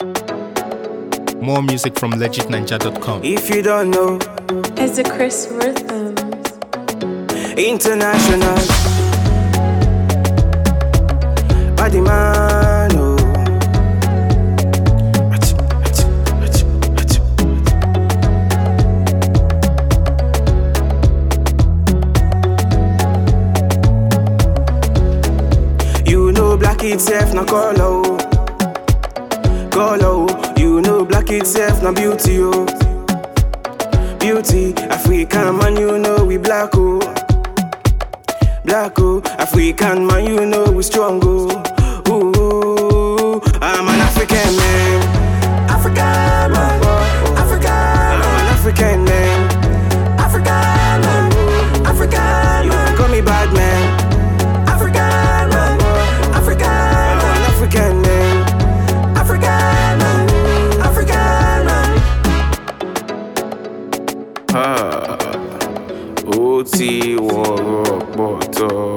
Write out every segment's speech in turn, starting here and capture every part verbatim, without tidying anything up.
More music from legit ninja dot com. If you don't know, it's a Chris Rhythms International Body man, oh. You know black itself no color, color. You know black itself no beauty, oh. Beauty, African man, you know we black, oh. Black, oh. African man, you know we strong, oh. Ooh, I'm an African man. African man, African man. I'm an African man. African man, African man. You call me bad man. African man, African man. I'm an African man. African man, African man. Ah, O T Warrock Bottom.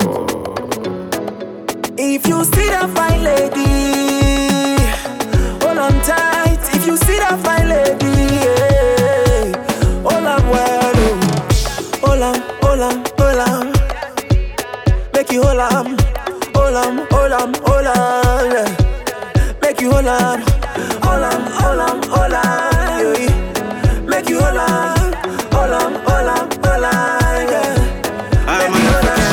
If you see that fine lady, hold on tight. If you see that fine lady, yeah, hold on well, hold on, hold on, hold on. Make you hold on, hold on, hold on, hold on, yeah. Make you hold on, hold on, hold on, hold on, yeah. Make you hold on, hold on, hold on, hold on, yeah. I'm an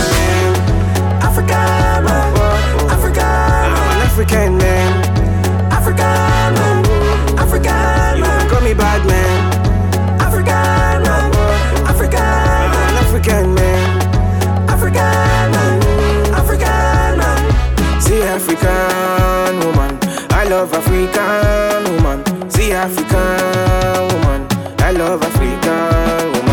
African man, African man, African man, African man, African man. You call me bad man, African man, African man, African man, African man, African man. See African woman, I love African woman. See African woman, I love African woman.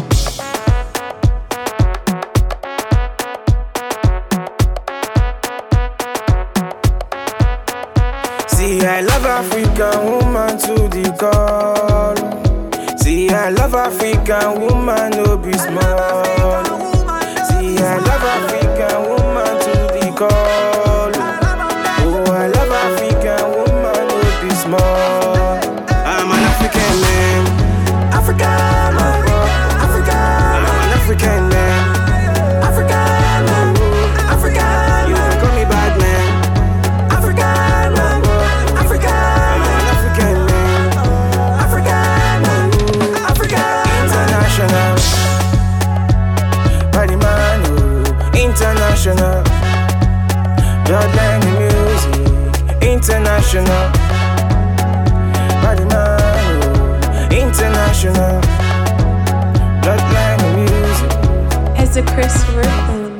See, I love African woman to the call. See, I love African woman, no be small. See, I love African woman to the call. Oh, I love African woman, no be small. I'm an African man. African man. African man. I'm an African man. African man. African. You can call me bad man. African man. African. I'm an African man. African man. African. International. Body man, oh. International. Bloodline music. International. Body man, oh. International. Bloodline music. it's a Chris Rhythms